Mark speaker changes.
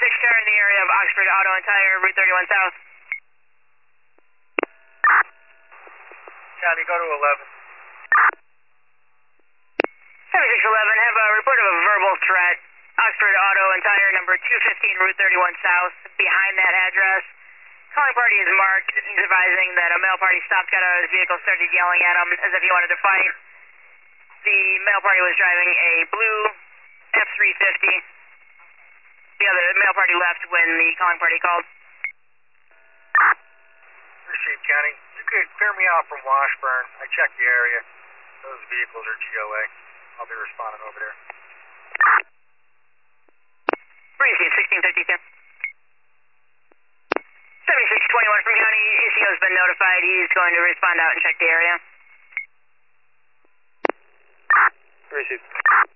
Speaker 1: car in the area of Oxford Auto and Tire, Route 31 South.
Speaker 2: County, go to 11.
Speaker 1: 7611, have a report of a verbal threat. Oxford Auto and Tire, number 215, Route 31 South, behind that address. Calling party is marked. He's advising that a male party stopped, got out of his vehicle, started yelling at him as if he wanted to fight. The male party was driving a blue F-350. The male party left when the calling party called.
Speaker 2: Received, County. You could clear me out from Washburn. I checked the area. Those vehicles are GOA. I'll be responding over there.
Speaker 1: Received, 1652. 7621 from County. ACO has been notified. He's going to respond out and check the area.
Speaker 2: Received.